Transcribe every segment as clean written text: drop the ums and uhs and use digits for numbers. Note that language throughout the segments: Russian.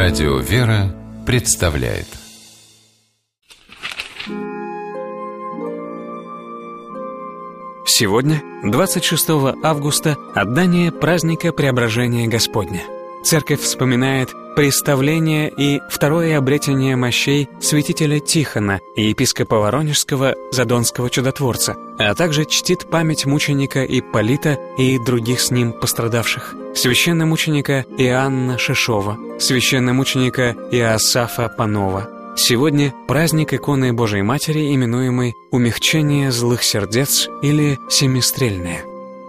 Радио «Вера» представляет. Сегодня, 26 августа, отдание праздника Преображения Господня. Церковь вспоминает представление и второе обретение мощей святителя Тихона и епископа Воронежского Задонского чудотворца, а также чтит память мученика Ипполита и других с ним пострадавших, священномученика Иоанна Шишова, священномученика Иосафа Панова. Сегодня праздник иконы Божией Матери, именуемый «Умягчение злых сердец» или «Семистрельное».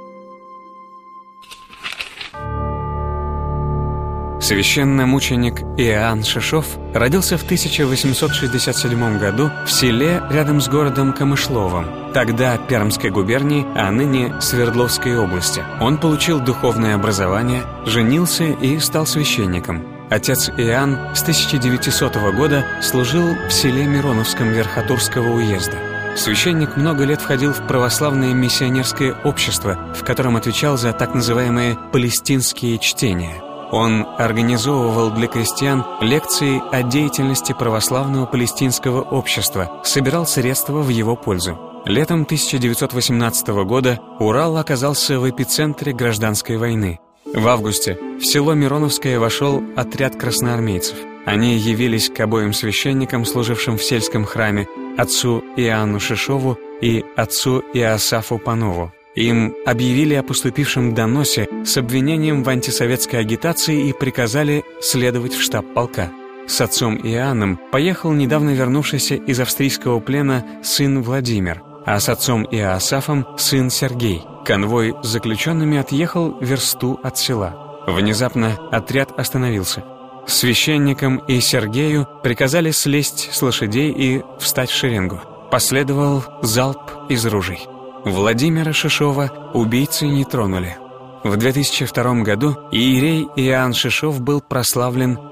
Священномученик Иоанн Шишов родился в 1867 году в селе рядом с городом Камышловым, тогда Пермской губернии, а ныне Свердловской области. Он получил духовное образование, женился и стал священником. Отец Иоанн с 1900 года служил в селе Мироновском Верхотурского уезда. Священник много лет входил в православное миссионерское общество, в котором отвечал за так называемые «палестинские чтения». Он организовывал для крестьян лекции о деятельности православного палестинского общества, собирал средства в его пользу. Летом 1918 года Урал оказался в эпицентре гражданской войны. В августе в село Мироновское вошел отряд красноармейцев. Они явились к обоим священникам, служившим в сельском храме, отцу Иоанну Шишову и отцу Иосафу Панову. Им объявили о поступившем доносе с обвинением в антисоветской агитации и приказали следовать в штаб полка. С отцом Иоанном поехал недавно вернувшийся из австрийского плена сын Владимир, а с отцом Иосафом сын Сергей. Конвой с заключенными отъехал версту от села. Внезапно отряд остановился. Священникам и Сергею приказали слезть с лошадей и встать в шеренгу. Последовал залп из ружей. Владимира Шишова убийцы не тронули. В 2002 году иерей Иоанн Шишов был прославлен